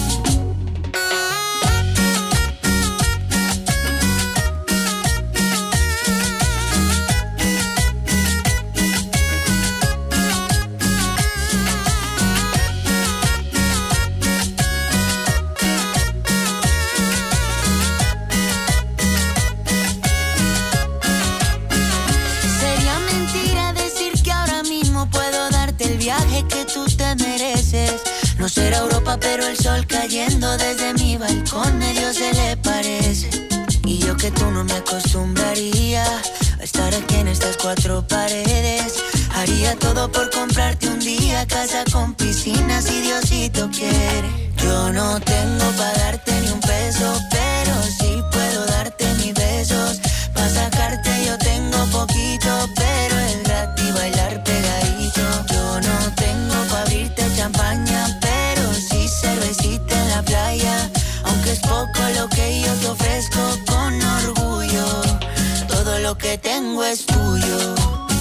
No será Europa, pero el sol cayendo desde mi balcón medio se le parece. Y yo que tú no me acostumbraría a estar aquí en estas cuatro paredes. Haría todo por comprarte un día casa con piscina si Diosito quiere. Yo no tengo para darte ni un peso, pero sí puedo darte mis besos. Pa' sacarte yo tengo poquito, pero es gratis bailar pegadito. Yo no tengo pa' abrirte champaña, pero sí cervecita en la playa. Aunque es poco lo que yo te ofrezco con orgullo. Todo lo que tengo es tuyo.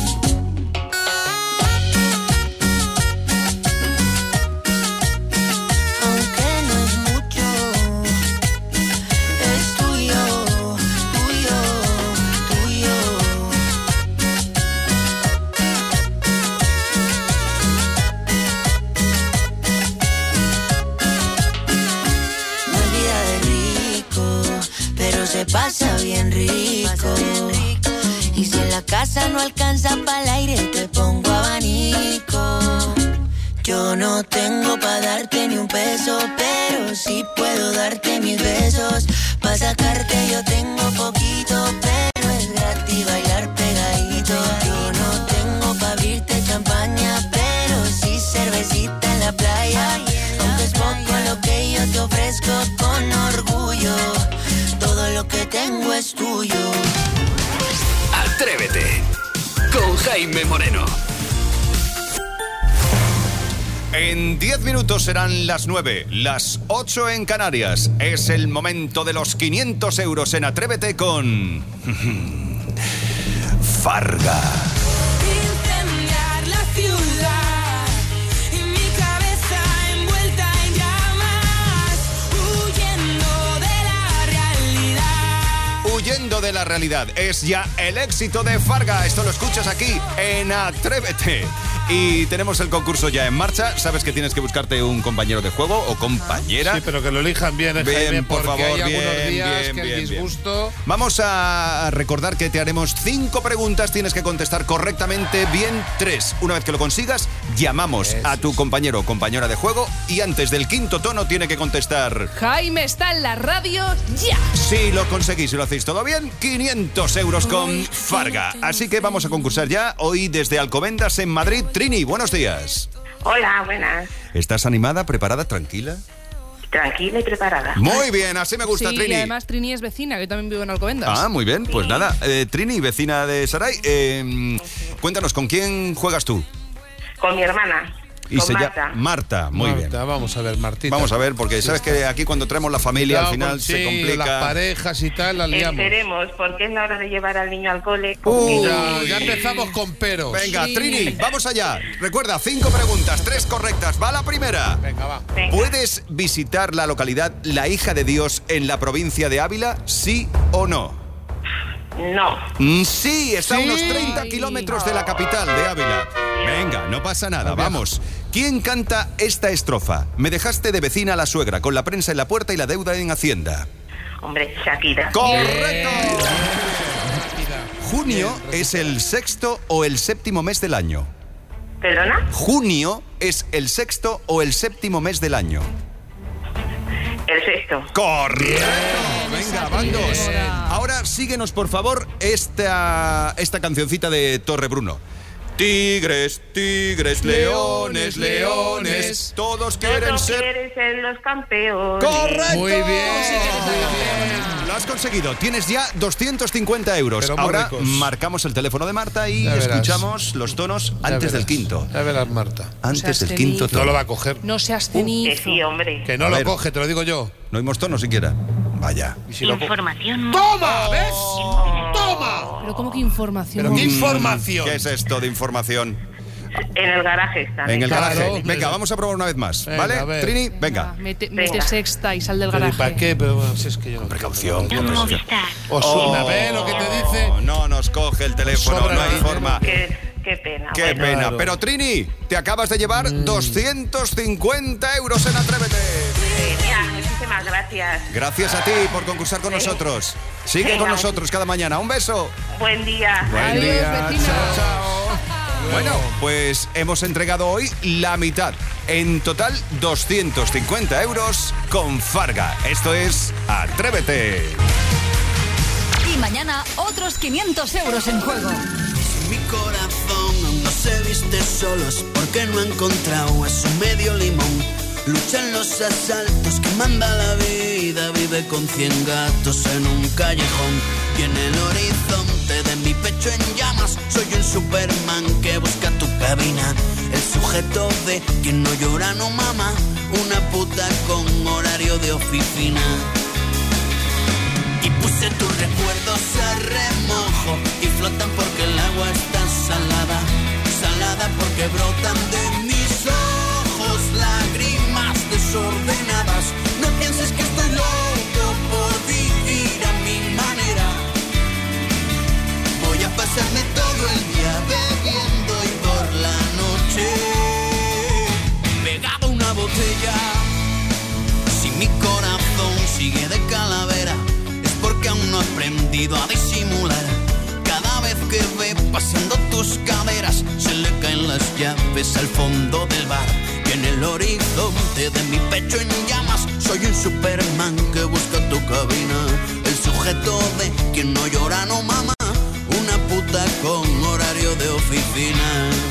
Pasa bien rico. Y si en la casa no alcanza para el aire, te pongo abanico. Yo no tengo para darte ni un peso, pero sí puedo darte mis besos. Pa' sacarte yo tengo poquito, pero es gratis bailar pegadito. Yo no tengo pa' abrirte champaña, pero sí cervecita en la playa. Aunque es poco lo que yo te ofrezco con orgullo. Todo lo que tengo es tuyo. Atrévete con Jaime Moreno. En diez minutos serán las nueve, las ocho en Canarias. Es el momento de los quinientos euros en Atrévete con Farga. Incendiar la ciudad y mi cabeza envuelta en llamas, huyendo de la realidad. Huyendo de la realidad es ya el éxito de Farga. Esto lo escuchas aquí en Atrévete. Y tenemos el concurso ya en marcha. Sabes que tienes que buscarte un compañero de juego o compañera. Sí, pero que lo elijan bien, eh, bien Jaime, por porque favor, hay bien, algunos días bien, que bien, el disgusto... bien. Vamos a recordar que te haremos cinco preguntas. Tienes que contestar correctamente bien tres. Una vez que lo consigas, llamamos Eso. a tu compañero o compañera de juego y antes del quinto tono tiene que contestar... Jaime está en la radio ya. Si lo conseguís y lo hacéis todo bien, quinientos euros con Farga. Así que vamos a concursar ya. Hoy desde Alcobendas en Madrid. Trini, buenos días. Hola, buenas. ¿Estás animada, preparada, tranquila? Tranquila y preparada. Muy bien, así me gusta, sí, Trini. Y además Trini es vecina, que yo también vivo en Alcobendas. Ah, muy bien, pues nada. Eh, Trini, vecina de Saray, eh, cuéntanos, ¿con quién juegas tú? Con mi hermana. Y con se Marta. llama Marta, muy Marta, bien. Vamos a ver, Martita. Vamos a ver, porque sabes que aquí cuando traemos la familia Cuidado al final con- se sí, complica. las parejas y tal, las liamos. Esperemos, porque es la hora de llevar al niño al cole. Uy. Ya, ya empezamos con peros. Venga, Sí. Trini, vamos allá. Recuerda, cinco preguntas, tres correctas. Va la primera. Venga, va. Venga. ¿Puedes visitar la localidad La Hija de Dios en la provincia de Ávila? ¿Sí o no? No. Mm, Sí, está Sí. a unos treinta kilómetros de la capital de Ávila. Venga, no pasa nada, vamos. ¿Quién canta esta estrofa? Me dejaste de vecina a la suegra, con la prensa en la puerta y la deuda en Hacienda. Hombre, Shakira. ¡Correcto! ¿Junio es el sexto o el séptimo mes del año? ¿Perdona? ¿Junio es el sexto o el séptimo mes del año? El sexto. ¡Correcto! Venga, van dos. Ahora síguenos, por favor, esta, esta cancioncita de Torre Bruno. Tigres, tigres, leones, leones, todos quieren Todos ser... quieren ser los campeones. ¡Correcto! Muy bien, muy bien. Lo has conseguido. Tienes ya doscientos cincuenta euros. Pero muy Ahora ricos. marcamos el teléfono de Marta y Ya verás. escuchamos los tonos Ya antes del verás, quinto. Ya verás, Marta. Antes seas del quinto feliz. tono. No lo va a coger. No seas Que cenizo. sí, hombre. Que no A lo ver. coge, te lo digo yo. No oímos tono siquiera. Vaya. Y si lo co- Información. ¡Toma! ¿Ves? ¡Toma! Pero Pero ¿cómo que información? ¿Pero qué información? ¿Qué es esto de información? En el garaje están. En el Claro, garaje. Venga, pero- vamos a probar una vez más, Venga, a ¿vale? ver. Trini, venga. Mete, Venga. mete sexta y sal del ¿Pero y garaje. para qué? Pero bueno, si es que yo no Precaución, quiero- con precaución. Osuna, ve lo que te dice. No nos coge el teléfono, Sobra no hay dinero. forma. Qué, qué pena. Qué bueno. pena. Claro. Pero Trini, te acabas de llevar Mm. doscientos cincuenta euros en Atrévete. Genial, muchísimas gracias. Gracias a ti por concursar con nosotros. Sigue Venga, con nosotros cada mañana. Un beso. Buen día. Buen Adiós, día. vecina. Chao, chao. Bueno, pues hemos entregado hoy la mitad. En total, doscientos cincuenta euros con Farga. Esto es Atrévete. Y mañana otros quinientos euros en juego. Mi corazón aún no se viste solo, es porque no ha encontrado a su medio limón. Luchan los asaltos que manda la vida, vive con cien gatos en un callejón. Y en el horizonte de mi pecho en llamas, soy un Superman que busca tu cabina. El sujeto de quien no llora no mama, una puta con horario de oficina. Y puse tus recuerdos a remojo y flotan porque el agua está salada. Salada porque brotan de mis ojos lágrimas desordenadas. No pienses que estoy loco por vivir a mi manera. Voy a pasarme todo el día bebiendo y por la noche pegado a una botella. Si mi corazón sigue de calavera, porque aún no he aprendido a disimular. Cada vez que ve pasando tus caderas, se le caen las llaves al fondo del bar. Y en el horizonte de mi pecho en llamas, soy un Superman que busca tu cabina. El sujeto de quien no llora no mama, una puta con horario de oficina.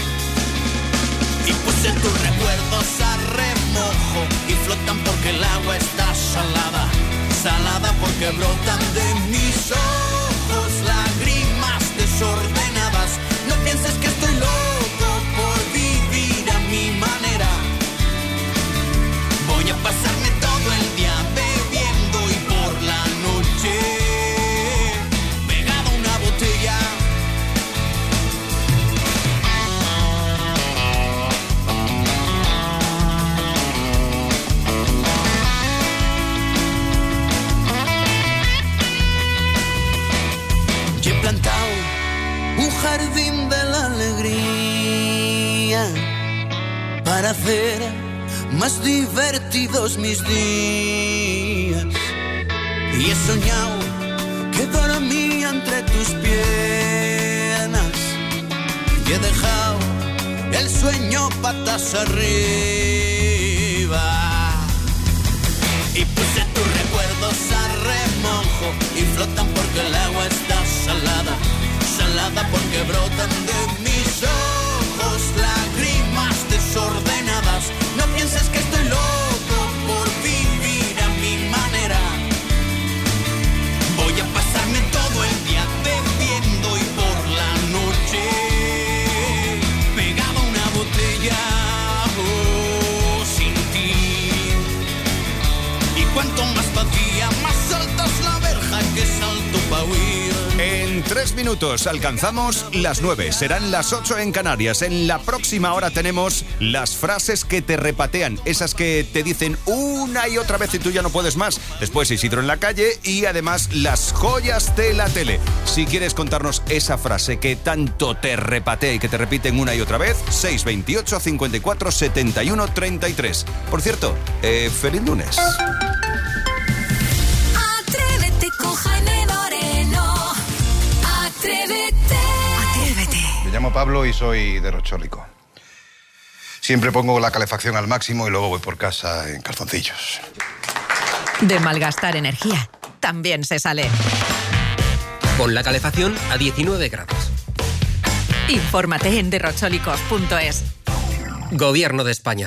Y puse tus recuerdos a remojo y flotan porque el agua está salada. Salada porque brotan de mis ojos lágrimas desordenadas. No pienses que estoy loco por vivir a mi manera. Voy a pasarme todo el día bebiendo y por la noche pegado a una botella. Y he plantado un jardín de la alegría para hacer más divertidos mis días. Y he soñado que dormía entre tus piernas y he dejado el sueño patas arriba. Y puse tus recuerdos a remojo y flotan porque el agua está salada. Salada porque brotan de mis ojos lágrimas desordenadas. No pienses que estoy loco por vivir a mi manera. Voy a pasarme todo el día bebiendo y por la noche pegado a una botella. Oh, sin ti. Y cuanto más vacía, más alta es la verja que salto pa' huir. En tres minutos alcanzamos las nueve. Serán las ocho en Canarias. En la próxima hora tenemos las frases que te repatean. Esas que te dicen una y otra vez y tú ya no puedes más. Después Isidro en la calle y además las joyas de la tele. Si quieres contarnos esa frase que tanto te repatea y que te repiten una y otra vez, seis veintiocho, cincuenta y cuatro, setenta y uno, treinta y tres. Por cierto, eh, feliz lunes. Atrévete con Jaime Moreno. Atrévete. Atrévete. Me llamo Pablo y soy de Rochólico. Siempre pongo la calefacción al máximo y luego voy por casa en calzoncillos. De malgastar energía, también se sale. Pon la calefacción a diecinueve grados. Infórmate en derrochólicos punto es. Gobierno de España.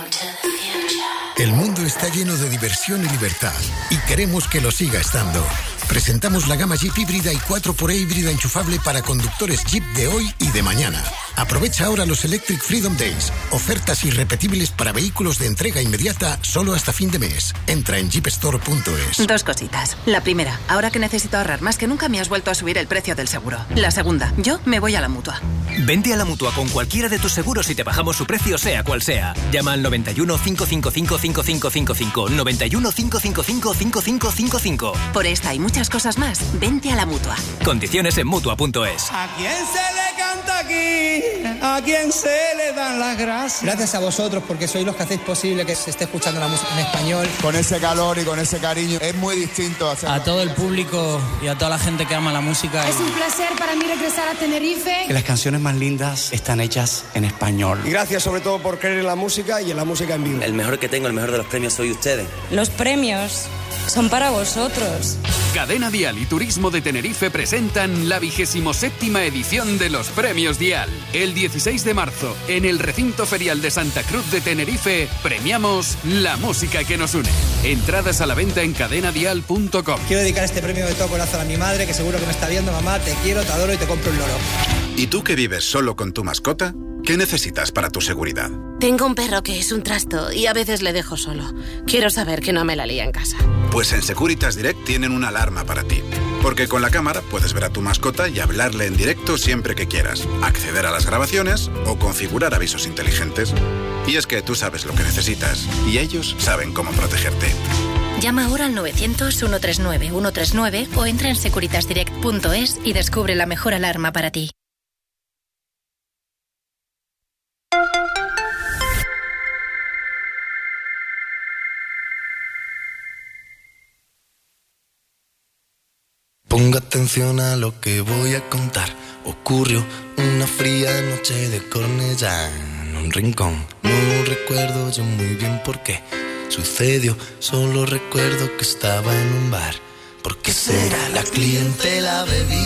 El mundo está lleno de diversión y libertad y queremos que lo siga estando. Presentamos la gama Jeep híbrida y cuatro por e híbrida enchufable para conductores Jeep de hoy y de mañana. Aprovecha ahora los Electric Freedom Days. Ofertas irrepetibles para vehículos de entrega inmediata solo hasta fin de mes. Entra en jeep store punto es. Dos cositas. La primera, ahora que necesito ahorrar más que nunca me has vuelto a subir el precio del seguro. La segunda, yo me voy a la Mutua. Vente a la Mutua con cualquiera de tus seguros y te bajamos su precio sea cual sea. Llama al noventa y uno, cinco cinco cinco, cinco cinco cinco cinco, noventa y uno, cinco cinco cinco, cinco cinco cinco cinco. Por esta y muchas cosas más, vente a la Mutua. Condiciones en mutua punto es. ¿A quién se le canta aquí? ¿A quién se le dan las gracias? Gracias a vosotros porque sois los que hacéis posible que se esté escuchando la música en español. Con ese calor y con ese cariño es muy distinto hacerlo. A todo el público y a toda la gente que ama la música. Es un placer para mí regresar a Tenerife. Que las canciones más lindas están hechas en español. Y gracias sobre todo por creer en la música y en la música en vivo. El mejor que tengo, el mejor de los premios soy ustedes. Los premios son para vosotros. Cadena Dial y Turismo de Tenerife presentan la vigésimo séptima edición de los Premios Dial. El dieciséis de marzo, en el recinto ferial de Santa Cruz de Tenerife, premiamos la música que nos une. Entradas a la venta en cadena dial punto com. Quiero dedicar este premio de todo corazón a mi madre, que seguro que me está viendo. Mamá, te quiero, te adoro y te compro un loro. ¿Y tú que vives solo con tu mascota? ¿Qué necesitas para tu seguridad? Tengo un perro que es un trasto y a veces le dejo solo. Quiero saber que no me la lía en casa. Pues en Securitas Direct tienen una alarma para ti. Porque con la cámara puedes ver a tu mascota y hablarle en directo siempre que quieras, acceder a las grabaciones o configurar avisos inteligentes. Y es que tú sabes lo que necesitas y ellos saben cómo protegerte. Llama ahora al novecientos, ciento treinta y nueve, ciento treinta y nueve o entra en securitas direct punto es y descubre la mejor alarma para ti. Ponga atención a lo que voy a contar. Ocurrió una fría noche de Cornellá en un rincón. No recuerdo yo muy bien por qué sucedió. Solo recuerdo que estaba en un bar. ¿Por qué será? La clientela bebía.